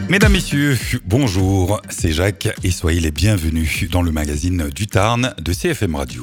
Mesdames, Messieurs, bonjour, c'est Jacques et soyez les bienvenus dans le magazine du Tarn de CFM Radio.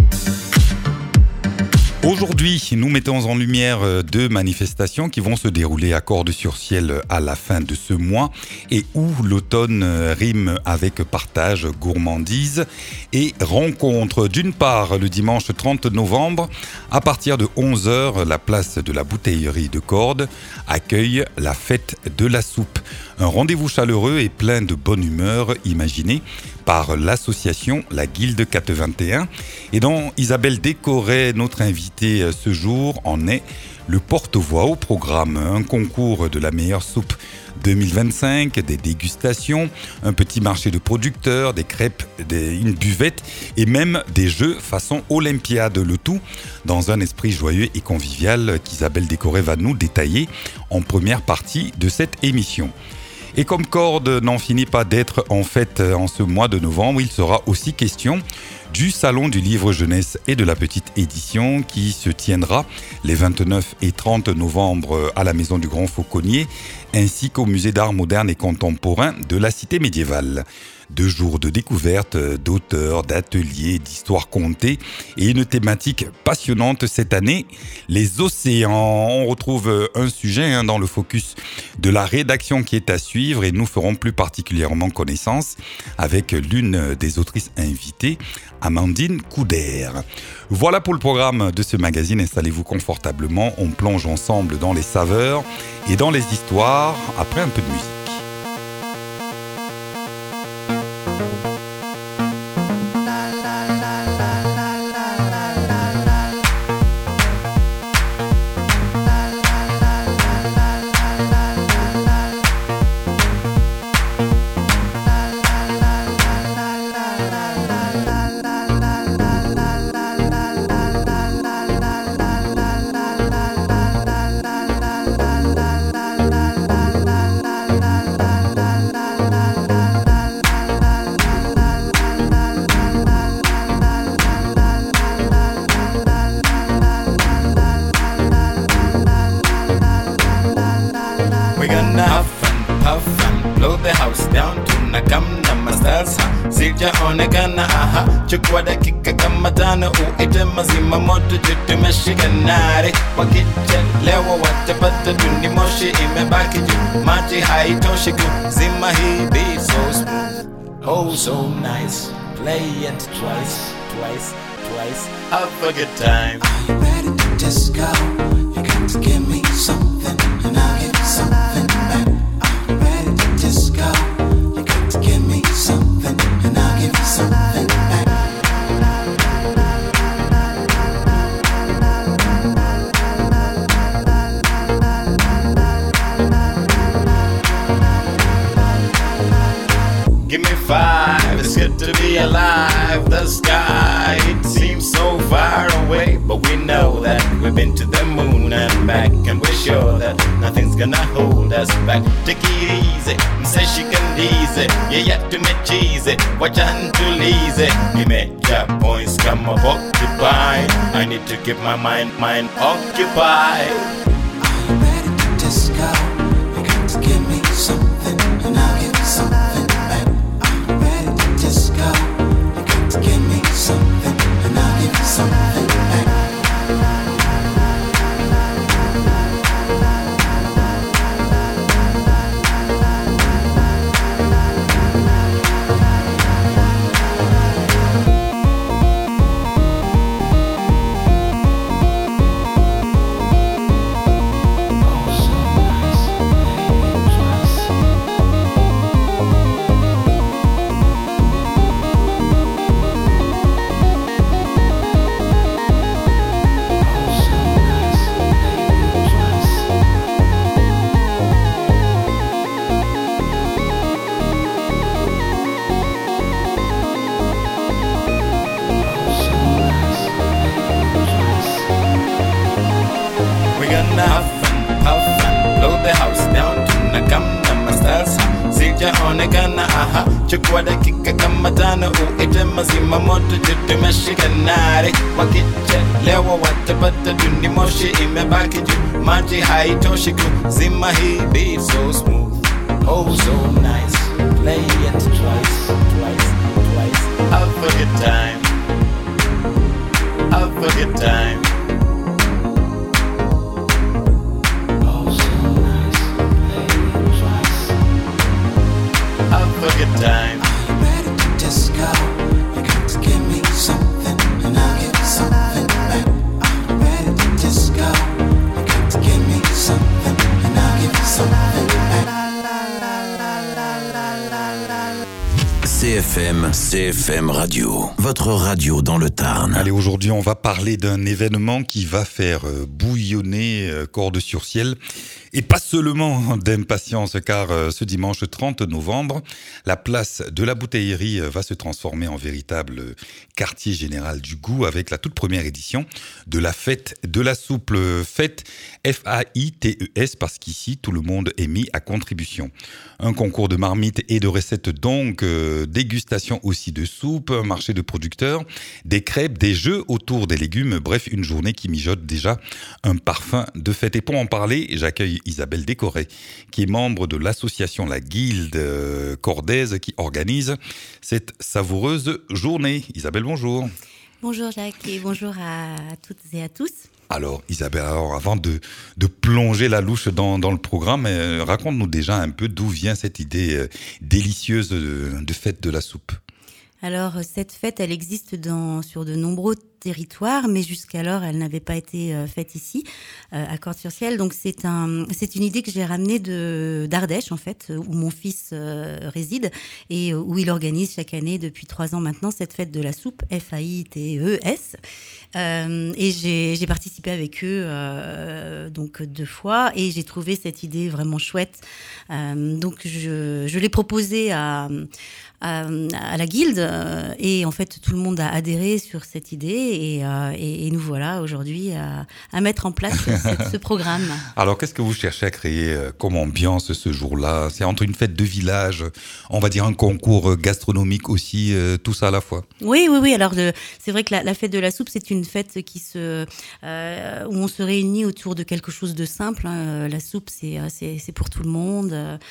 Aujourd'hui, nous mettons en lumière deux manifestations qui vont se dérouler à Cordes-sur-Ciel à la fin de ce mois et où l'automne rime avec partage, gourmandise et rencontre. D'une part, le dimanche 30 novembre, à partir de 11h, la place de la bouteillerie de Cordes accueille la fête de la soupe. Un rendez-vous chaleureux et plein de bonne humeur imaginé par l'association La Guilde 421 et dont Isabelle Décoré, notre invitée ce jour, en est le porte-voix au programme. Un concours de la meilleure soupe 2025, des dégustations, un petit marché de producteurs, des crêpes, une buvette et même des jeux façon Olympiade. Le tout dans un esprit joyeux et convivial qu'Isabelle Décoré va nous détailler en première partie de cette émission. Et comme Cordes n'en finit pas d'être en fête en ce mois de novembre, il sera aussi question du Salon du Livre Jeunesse et de la Petite Édition qui se tiendra les 29 et 30 novembre à la Maison du Grand Fauconnier ainsi qu'au Musée d'Art Moderne et Contemporain de la Cité Médiévale. 2 jours de découverte, d'auteurs, d'ateliers, d'histoires contées et une thématique passionnante cette année, les océans. On retrouve un sujet dans le focus de la rédaction qui est à suivre et nous ferons plus particulièrement connaissance avec l'une des autrices invitées, Amandine Couder. Voilà pour le programme de ce magazine. Installez-vous confortablement, on plonge ensemble dans les saveurs et dans les histoires après un peu de musique. Chukua dakika kama 5 uite mazima moto tumeshikanare wakichelewa watapata duni moshi imebaki juu maji haitoshi kuzima hii beat so smooth oh so nice play it twice have a good time. Are you ready to disco? You got to give me something and I'll give you something back. Are you ready to disco? You got to give me something and I'll give you something back. Give me 5, it's good to be alive. The sky, it seems so far away, but we know that we've been to the moon and back, and we're sure that nothing's gonna hold us back. Take it easy, say she can easy. Yeah, yet to me cheesy, watch and to easy. Me make your points come up occupied. I need to keep my mind occupied. Are you ready to disco? You got to give me something and I'll give you something back. Disco, you got to give me something and I'll give you something back. Sijaonekana chukua dakika kama 5 uite mazima moto tumeshikanare wakichelewa watapata duni moshi imebaki juu maji haitoshi kuzima hii beat so smooth Oh, so nice. Play it twice, twice, twice. Have a good time. Have a good time. Oh, so nice. Play it twice. Have a good time. Are you ready to disco? You got to give me something, and I'll give something back. Are you ready to disco? You got to give me something, and I'll give something back. CFM Radio, votre radio dans le Tarn. Allez, aujourd'hui, on va parler d'un événement qui va faire bouillonner Cordes-sur-Ciel. Et pas seulement d'impatience, car ce dimanche 30 novembre, la place de la Bouteillerie va se transformer en véritable quartier général du goût avec la toute première édition de la fête de la soupe. Fête F-A-I-T-E-S, parce qu'ici, tout le monde est mis à contribution. Un concours de marmites et de recettes donc, dégustation aussi de soupe, un marché de producteurs, des crêpes, des jeux autour des légumes, bref, une journée qui mijote déjà un parfum de fête. Et pour en parler, j'accueille Isabelle Décoré, qui est membre de l'association La Guilde Cordaise, qui organise cette savoureuse journée. Isabelle, bonjour. Bonjour Jacques et bonjour à toutes et à tous. Alors Isabelle, avant de plonger la louche dans le programme, raconte-nous déjà un peu d'où vient cette idée délicieuse de fête de la soupe. Alors cette fête, elle existe sur de nombreux territoire, mais jusqu'alors, elle n'avait pas été faite ici, à Cordes-sur-Ciel. Donc, c'est une idée que j'ai ramenée d'Ardèche, en fait, où mon fils réside et où il organise chaque année, depuis 3 ans maintenant, cette fête de la soupe, F-A-I-T-E-S. Et j'ai participé avec eux donc 2 fois et j'ai trouvé cette idée vraiment chouette. Donc, je l'ai proposée à la guilde et en fait, tout le monde a adhéré sur cette idée. Et nous voilà aujourd'hui à mettre en place ce programme. Alors, qu'est-ce que vous cherchez à créer comme ambiance ce jour-là ? C'est entre une fête de village, on va dire un concours gastronomique aussi, tout ça à la fois. Oui. Alors, c'est vrai que la fête de la soupe, c'est une fête où on se réunit autour de quelque chose de simple. Hein. La soupe, c'est pour tout le monde.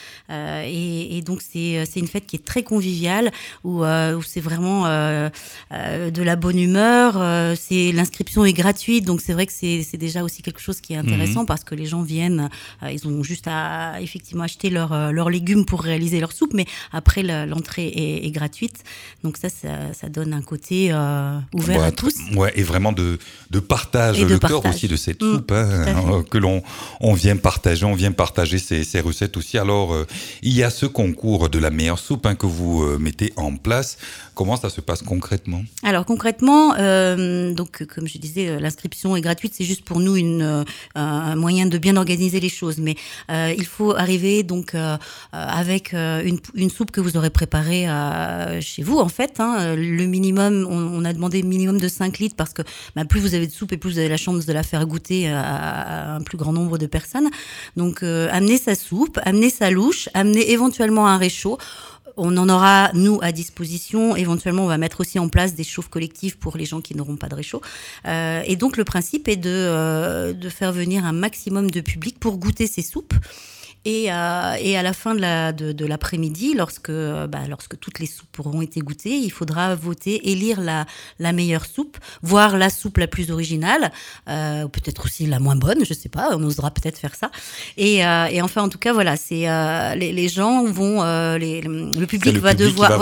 Et donc, c'est une fête qui est très conviviale, où c'est vraiment de la bonne humeur. L'inscription est gratuite, donc c'est vrai que c'est déjà aussi quelque chose qui est intéressant parce que les gens viennent, ils ont juste à effectivement acheter leurs légumes pour réaliser leur soupe, mais après l'entrée est gratuite, donc ça donne un côté ouvert à tous. Ouais, et vraiment de partage, le cœur aussi de cette soupe que on vient partager ces recettes aussi. Alors il y a ce concours de la meilleure soupe que vous mettez en place. Comment ça se passe concrètement ? Alors concrètement, donc comme je disais, l'inscription est gratuite, c'est juste pour nous un moyen de bien organiser les choses. Mais il faut arriver donc avec une soupe que vous aurez préparée chez vous en fait. Le minimum, on a demandé minimum de 5 litres parce que plus vous avez de soupe et plus vous avez la chance de la faire goûter à un plus grand nombre de personnes. Donc amenez sa soupe, amenez sa louche, amenez éventuellement un réchaud. On en aura, nous, à disposition. Éventuellement, on va mettre aussi en place des chauffes collectives pour les gens qui n'auront pas de réchaud. Et donc, le principe est de faire venir un maximum de public pour goûter ces soupes. Et à la fin de l'après-midi, lorsque toutes les soupes auront été goûtées, il faudra voter, élire la meilleure soupe, voire la soupe la plus originale, ou peut-être aussi la moins bonne, je sais pas, on osera peut-être faire ça. Et enfin, en tout cas, voilà, c'est les gens vont, le public va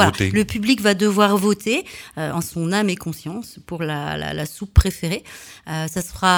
devoir voter en son âme et conscience pour la soupe préférée. Ça se fera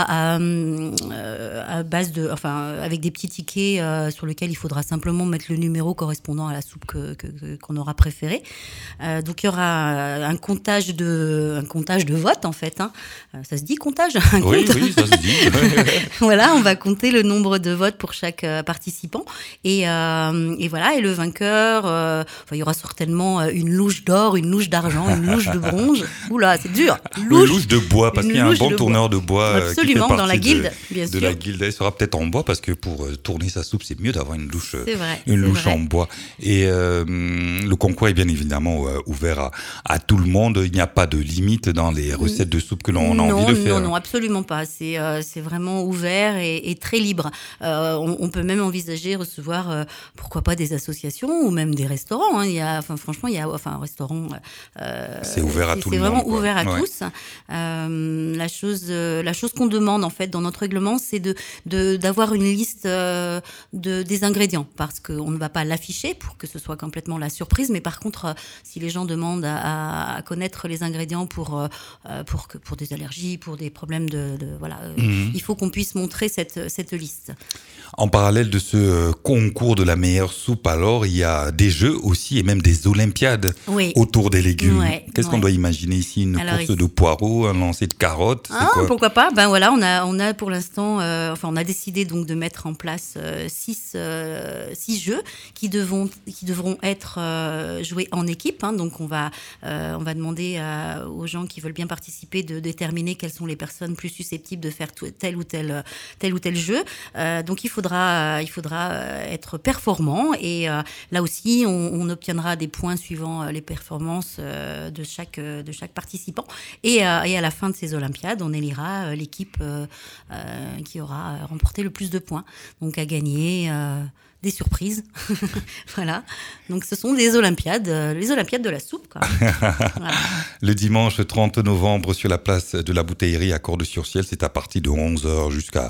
à base avec des petits tickets sur lequel il faudra simplement mettre le numéro correspondant à la soupe qu'on aura préférée. Donc il y aura un comptage de vote en fait. Ça se dit comptage ? Oui, ça se dit. Voilà, on va compter le nombre de votes pour chaque participant. Et voilà, et le vainqueur, il y aura certainement une louche d'or, une louche d'argent, une louche de bronze. Oula, c'est dur. Une louche de bois, parce qu'il y a un bon tourneur de bois absolument, qui fait dans la partie guilde, bien de sûr. la guilde. Elle sera peut-être en bois, parce que pour tourner sa soupe, c'est mieux d'avoir d'avoir une louche, C'est vrai, une c'est louche vrai. en bois. Et le concours est bien évidemment ouvert à tout le monde. Il n'y a pas de limite dans les recettes de soupe que l'on a envie de faire. Non, absolument pas. C'est vraiment ouvert et très libre. On peut même envisager recevoir, pourquoi pas, des associations ou même des restaurants. Hein. Franchement, un restaurant. C'est ouvert à tout le monde. C'est vraiment quoi. ouvert à Ouais. tous. La chose qu'on demande en fait dans notre règlement, c'est d'avoir une liste des ingrédients, parce qu'on ne va pas l'afficher pour que ce soit complètement la surprise. Mais par contre, si les gens demandent à connaître les ingrédients pour des allergies, pour des problèmes il faut qu'on puisse montrer cette liste. En parallèle de ce concours de la meilleure soupe, alors, il y a des jeux aussi et même des olympiades Oui. autour des légumes. Ouais, Qu'est-ce qu'on ouais. doit imaginer ici? Une Alors, course de poireaux, un lancer de carottes? C'est quoi? Pourquoi pas? Ben voilà, on a pour l'instant, on a décidé donc de mettre en place 6 jeux qui devront être joués en équipe. Hein. Donc on va demander aux gens qui veulent bien participer de déterminer quelles sont les personnes plus susceptibles de faire tel ou tel jeu. Donc il faudra être performant, et là aussi on obtiendra des points suivant les performances de chaque participant, et à la fin de ces Olympiades on élira l'équipe qui aura remporté le plus de points, donc à gagner des surprises. Voilà, donc ce sont les Olympiades de la soupe, quoi. Voilà. Le dimanche 30 novembre sur la place de la Bouteillerie à Cordes-sur-Ciel, c'est à partir de 11h jusqu'à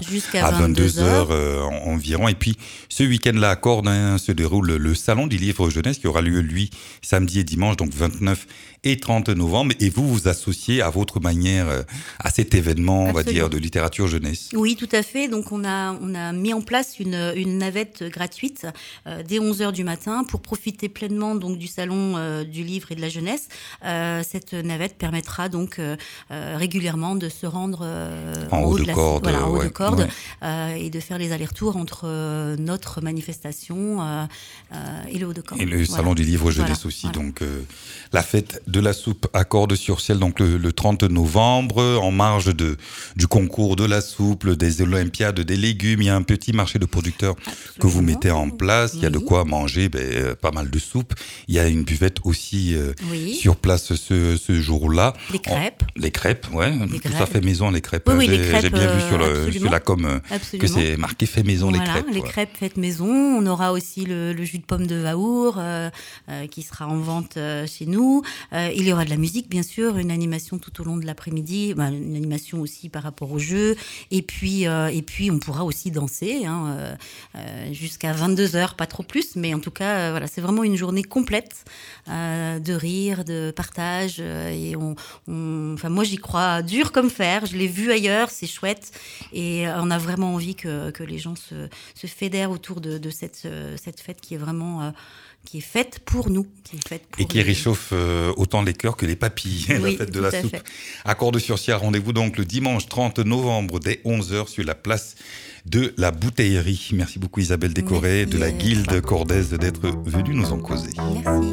22h environ. Et puis ce week-end-là à Cordes se déroule le Salon du Livre Jeunesse qui aura lieu, lui, samedi et dimanche, donc 29 et 30 novembre. Et vous vous associez à votre manière à cet événement, on va dire, de littérature jeunesse. Oui, tout à fait. Donc on a mis en place une navette gratuite dès 11h du matin pour profiter pleinement donc du salon du livre et de la jeunesse. Cette navette permettra donc régulièrement de se rendre en haut de corde, et de faire les allers-retours entre notre manifestation et le haut de corde. Et le salon du livre jeunesse aussi. Voilà. Donc la fête de la soupe à Cordes-sur-Ciel, donc le 30 novembre, en marge du concours de la soupe, des Olympiades, des légumes. Il y a un petit marché de producteurs que vous mettez en place. Il y a de quoi manger, pas mal de soupe. Il y a une buvette aussi sur place ce jour-là. Les crêpes. Les crêpes, ouais. Tout ça fait maison, les crêpes. Oui, les crêpes. J'ai bien vu sur la com que c'est marqué fait maison, les crêpes. Les crêpes faites maison. On aura aussi le jus de pomme de Vaour qui sera en vente chez nous. Il y aura de la musique, bien sûr, une animation tout au long de l'après-midi, une animation aussi par rapport au jeu. Et puis on pourra aussi danser jusqu'à 22h, pas trop plus, mais en tout cas, voilà, c'est vraiment une journée complète de rire, de partage. Et moi, j'y crois dur comme fer. Je l'ai vu ailleurs, c'est chouette. Et on a vraiment envie que les gens se fédèrent autour de cette fête qui est vraiment... qui est faite pour nous. Qui réchauffe autant les cœurs que les papilles, la fête de la soupe. À Cordes-sur-Ciel, rendez-vous donc le dimanche 30 novembre dès 11h sur la place de la Bouteillerie. Merci beaucoup Isabelle Décoré de la Guilde cordaise d'être venue nous en causer. Merci.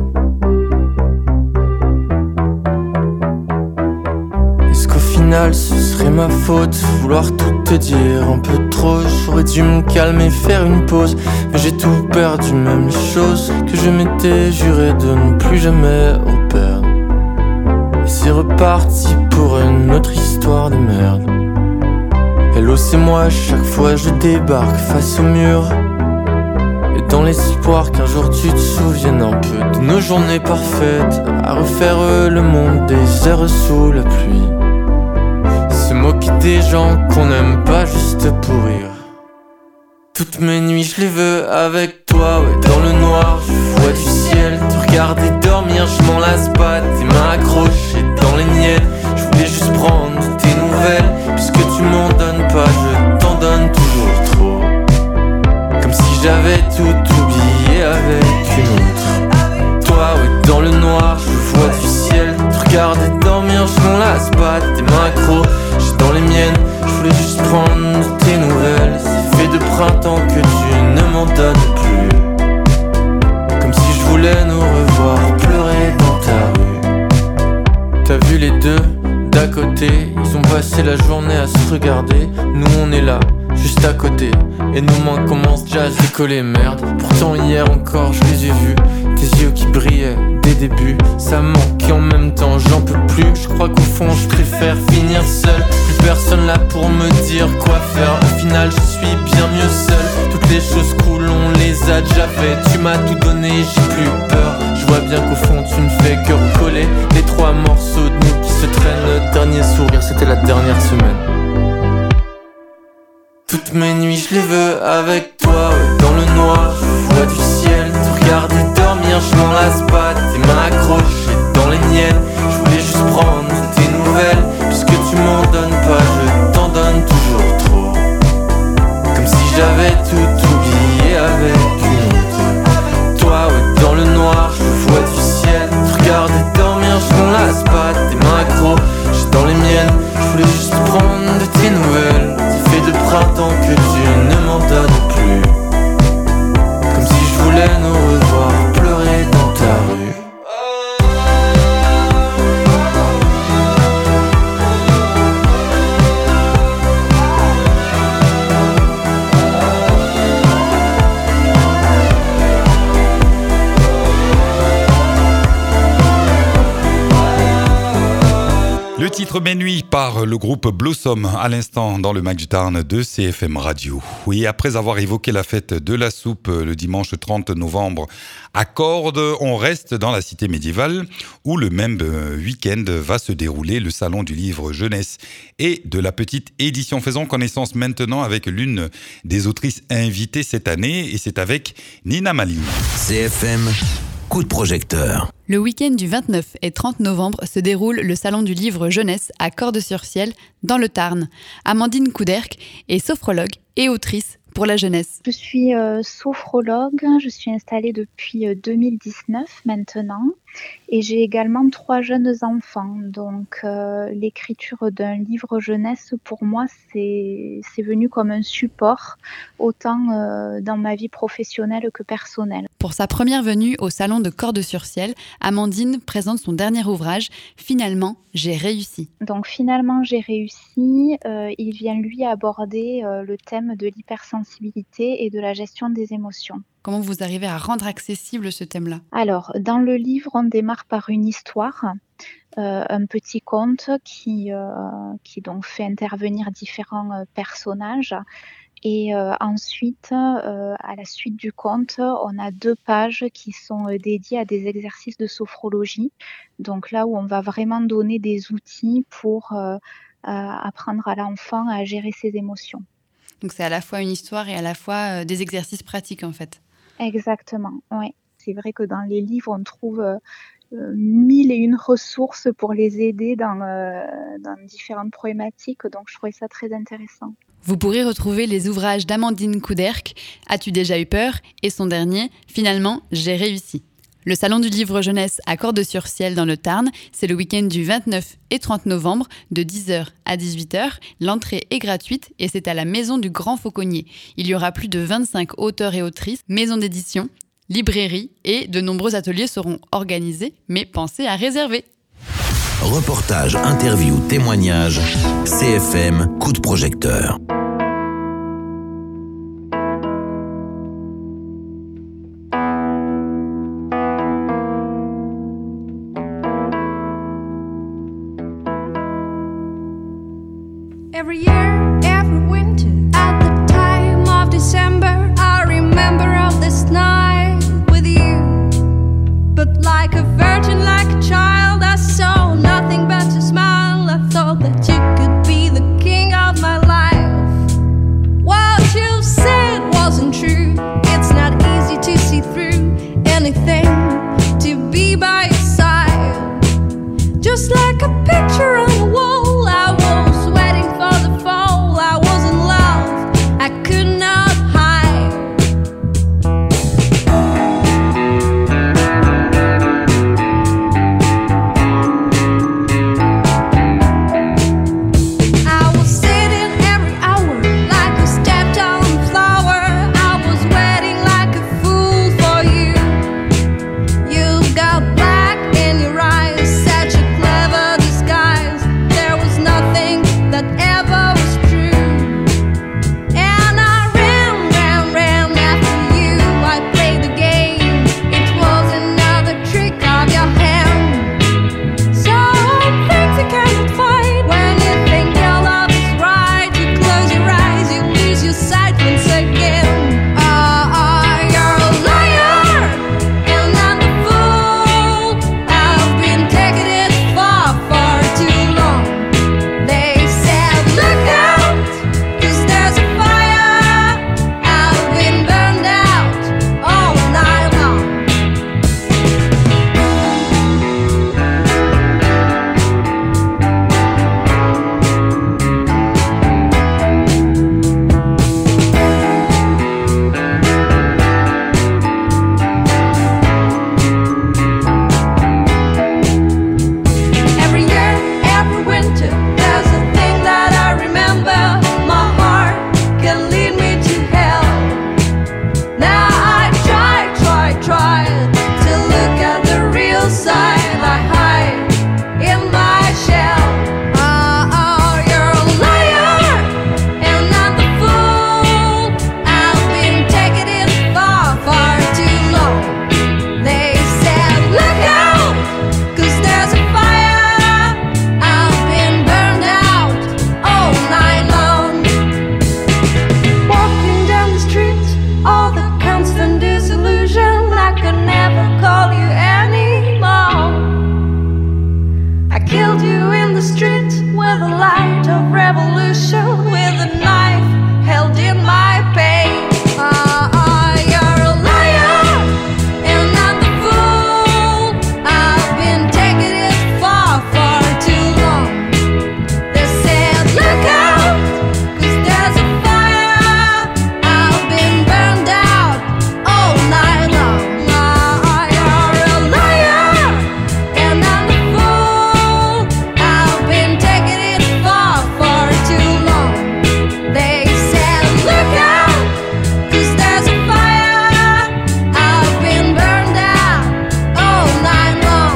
Est-ce qu'au final ce serait ma faute, vouloir tout te dire un peu trop? J'aurais dû me calmer, faire une pause, mais j'ai tout perdu, même les choses que je m'étais juré de ne plus jamais reperdre. Et c'est reparti pour une autre histoire de merde. Hello, c'est moi, chaque fois je débarque face au mur, et dans l'espoir qu'un jour tu te souviennes un peu de nos journées parfaites, à refaire le monde des heures sous la pluie, se moquer des gens qu'on n'aime pas juste pour rire. Toutes mes nuits je les veux avec toi, ouais, dans le noir, je vois du ciel, te regarder dormir, je m'en lasse pas, tes mains accrochées dans les miennes. Je voulais juste prendre de tes nouvelles, puisque tu m'en donnes pas, je t'en donne toujours trop. Comme si j'avais tout oublié avec une autre. Toi, ouais, dans le noir, je vois du ciel, te regarder dormir, je m'en lasse pas, tes mains accrochées dans les miennes. Je voulais juste prendre de tes nouvelles, c'est fait de printemps que tu ne m'en donnes plus. Comme si je voulais nous revoir pleurer dans ta rue. T'as vu les deux d'à côté, ils ont passé la journée à se regarder. Nous on est là, juste à côté. Et nos mains commencent déjà à se décoller, merde. Pourtant hier encore je les ai vus, tes yeux qui brillaient dès début. Ça manque et en même temps j'en peux plus. Je crois qu'au fond je préfère finir seul. Plus personne là pour me dire quoi faire. Au final je suis bien mieux seul. Toutes les choses cool on les a déjà fait. Tu m'as tout donné, j'ai plus peur. Je vois bien qu'au fond tu ne fais que recoller les 3 morceaux de nous qui se traînent. Notre dernier sourire c'était la dernière semaine. Toutes mes nuits je les veux avec toi, ouais. Dans le noir je vois du ciel. Te regarder dormir je m'en lasse pas. Tes mains accrochées dans les miennes. Je voulais juste prendre tes nouvelles. Puisque tu m'en donnes pas, je t'en donne toujours trop. Comme si j'avais tout oublié avec une autre. Toi ouais dans le noir je vois du ciel. Te regarder dormir je m'en lasse pas. Tes mains accrochées dans les miennes. Je voulais juste prendre de tes nouvelles. De printemps que tu ne m'en donnes plus. Comme si je voulais nous revoir pleurer dans ta rue. Le titre Mes nuits par le groupe Blossom à l'instant dans le Mac du Tarn de CFM Radio. Oui, après avoir évoqué la fête de la soupe le dimanche 30 novembre à Cordes, on reste dans la cité médiévale où le même week-end va se dérouler le salon du livre jeunesse et de la petite édition. Faisons connaissance maintenant avec l'une des autrices invitées cette année et c'est avec Nina Mali. CFM, coup de projecteur. Le week-end du 29 et 30 novembre se déroule le salon du livre jeunesse à Cordes-sur-Ciel, dans le Tarn. Amandine Couderc est sophrologue et autrice pour la jeunesse. Je suis sophrologue, je suis installée depuis 2019 maintenant et j'ai également 3 jeunes enfants. Donc l'écriture d'un livre jeunesse pour moi c'est venu comme un support autant dans ma vie professionnelle que personnelle. Pour sa première venue au salon de Cordes-sur-Ciel, Amandine présente son dernier ouvrage, Finalement, j'ai réussi. Donc finalement, j'ai réussi. Il vient lui aborder le thème de l'hypersensibilité et de la gestion des émotions. Comment vous arrivez à rendre accessible ce thème-là ? Alors, dans le livre, on démarre par une histoire, un petit conte qui donc fait intervenir différents personnages. Et ensuite, à la suite du conte, on a 2 pages qui sont dédiées à des exercices de sophrologie. Donc là où on va vraiment donner des outils pour apprendre à l'enfant à gérer ses émotions. Donc c'est à la fois une histoire et à la fois des exercices pratiques en fait. Exactement, oui. C'est vrai que dans les livres, on trouve 1001 ressources pour les aider dans différentes problématiques. Donc je trouvais ça très intéressant. Vous pourrez retrouver les ouvrages d'Amandine Couderc, As-tu déjà eu peur ? Et son dernier, Finalement, j'ai réussi. Le salon du livre jeunesse à Cordes-sur-Ciel dans le Tarn, c'est le week-end du 29 et 30 novembre de 10h à 18h. L'entrée est gratuite et c'est à la Maison du Grand Fauconnier. Il y aura plus de 25 auteurs et autrices, maisons d'édition, librairies et de nombreux ateliers seront organisés, mais pensez à réserver. Reportage, interview, témoignage, CFM, coup de projecteur. Every year, every winter, at the time of December, I remember of this night with you. But like a virgin, like a child, I saw nothing but a smile. I thought that you could be the king of my life. What you said wasn't true. It's not easy to see through anything, to be by your side. Just like a picture on the wall, I was waiting for the fall. killed you in the street with the light of revolution, with a knife held in my pain. You're a liar and not the fool. I've been taking it far, far too long. They said, look out, 'cause there's a fire. I've been burned out all night long. You're a liar and not the fool. I've been taking it far, far too long. They said, look out, 'cause there's a fire. I've been burned out all night long.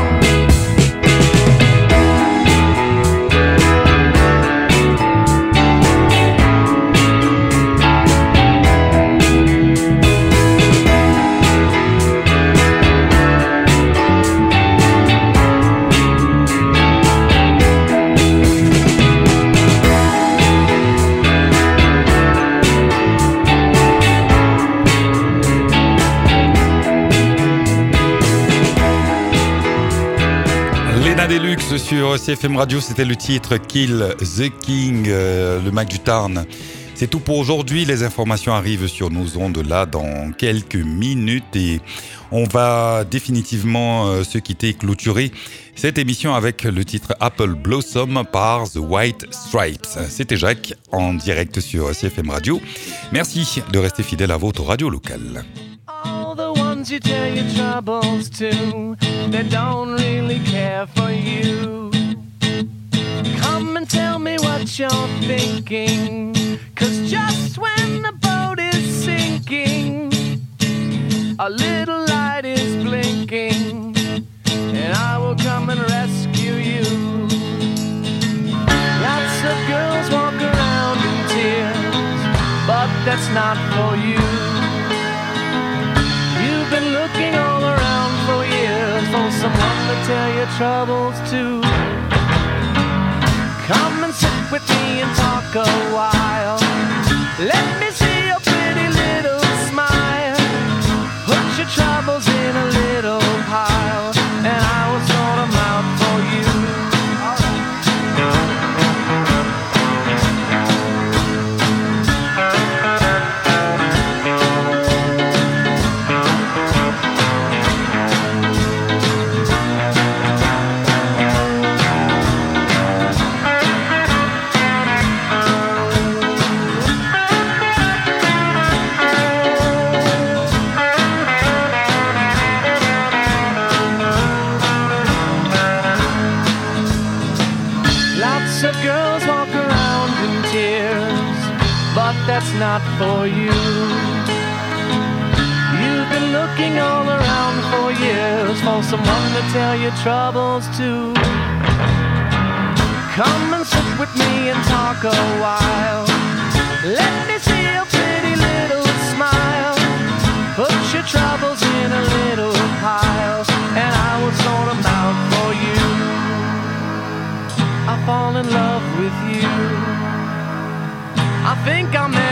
Lena Deluxe sur CFM Radio, c'était le titre Kill the King, le Mac du Tarn. C'est tout pour aujourd'hui, les informations arrivent sur nos ondes là dans quelques minutes et on va définitivement se quitter et clôturer cette émission avec le titre Apple Blossom par The White Stripes. C'était Jacques en direct sur CFM Radio. Merci de rester fidèle à votre radio locale. All the ones you tell your troubles to, they don't really care for you. Come and tell me what you're thinking, 'cause just when the boat is sinking, a little light is blinking, and I will come and rescue you. Lots of girls walk around in tears, but that's not for you. You've been looking all around for years for someone to tell your troubles to. Come and sit with me and talk a while. Let me see your pretty little smile. Put your troubles in a little pile, and I will sort them out for you. Lots of girls walk around in tears, but that's not for you. You've been looking all around for years for someone to tell your troubles to. Come and sit with me and talk a while. Let me see your pretty little smile. Put your troubles in a little pile, and I will sort them out for you. I fall in love with you. I think I'll